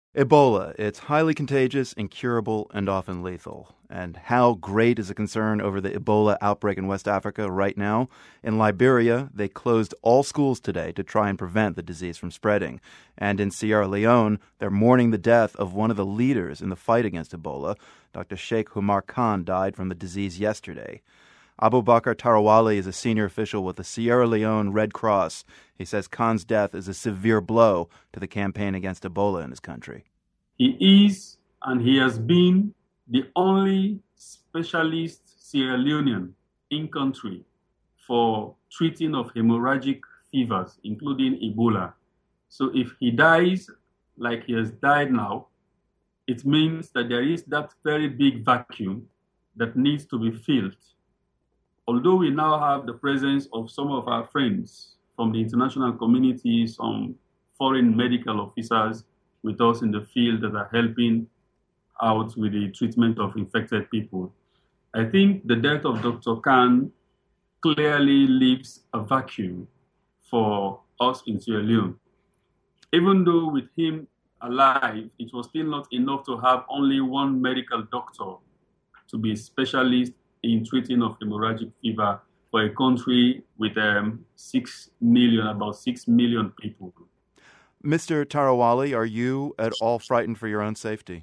Ebola. It's highly contagious, incurable, and often lethal. And how great is the concern over the Ebola outbreak in West Africa right now? In Liberia, they closed all schools today to try and prevent the disease from spreading. And in Sierra Leone, they're mourning the death of one of the leaders in the fight against Ebola. Dr. Sheikh Umar Khan died from the disease yesterday. Abubakar Tarawali is a senior official with the Sierra Leone Red Cross. He says Khan's death is a severe blow to the campaign against Ebola in his country. He is and he has been the only specialist Sierra Leonean in country for treating of hemorrhagic fevers, including Ebola. So if he dies like he has died now, it means that there is that very big vacuum that needs to be filled. Although we now have the presence of some of our friends from the international community, some foreign medical officers with us in the field that are helping out with the treatment of infected people, I think the death of Dr. Khan clearly leaves a vacuum for us in Sierra Leone. Even though with him alive, it was still not enough to have only one medical doctor to be a specialist in treating of hemorrhagic fever for a country with about 6 million people. Mr. Tarawali, are you at all frightened for your own safety?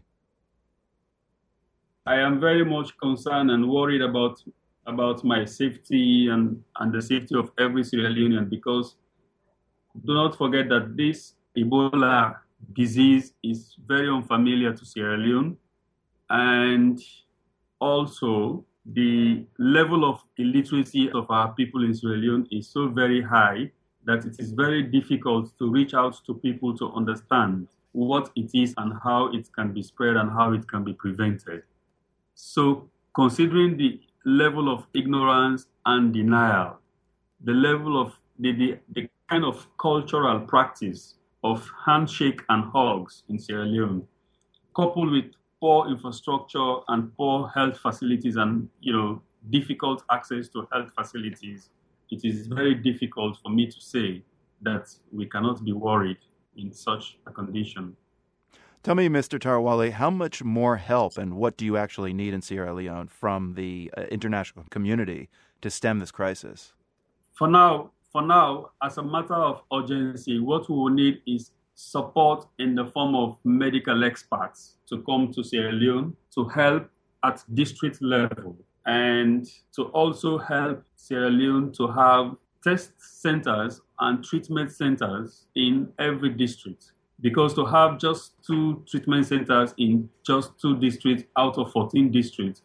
I am very much concerned and worried about my safety and the safety of every Sierra Leonean, because do not forget that this Ebola disease is very unfamiliar to Sierra Leone, and also the level of illiteracy of our people in Sierra Leone is so very high that it is very difficult to reach out to people to understand what it is and how it can be spread and how it can be prevented. So considering the level of ignorance and denial, the level of the kind of cultural practice of handshake and hugs in Sierra Leone, coupled with poor infrastructure and poor health facilities and, difficult access to health facilities, it is very difficult for me to say that we cannot be worried in such a condition. Tell me, Mr. Tarawali, how much more help and what do you actually need in Sierra Leone from the international community to stem this crisis? For now, as a matter of urgency, what we will need is support in the form of medical experts to come to Sierra Leone to help at district level, and to also help Sierra Leone to have test centers and treatment centers in every district. Because to have just 2 treatment centers in just 2 districts out of 14 districts,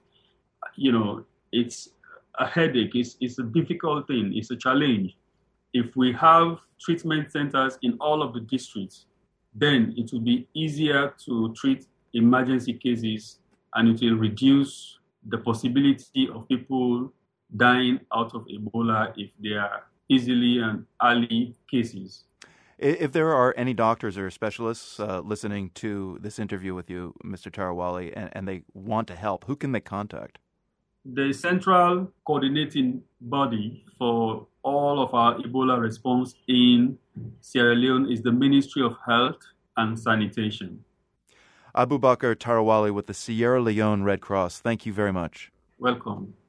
it's a headache, it's a difficult thing, it's a challenge. If we have treatment centers in all of the districts, then it will be easier to treat emergency cases, and it will reduce the possibility of people dying out of Ebola if they are easily and early cases. If there are any doctors or specialists listening to this interview with you, Mr. Tarawali, and they want to help, who can they contact? The central coordinating body for all of our Ebola response in Sierra Leone is the Ministry of Health and Sanitation. Abubakar Tarawali with the Sierra Leone Red Cross, thank you very much. Welcome.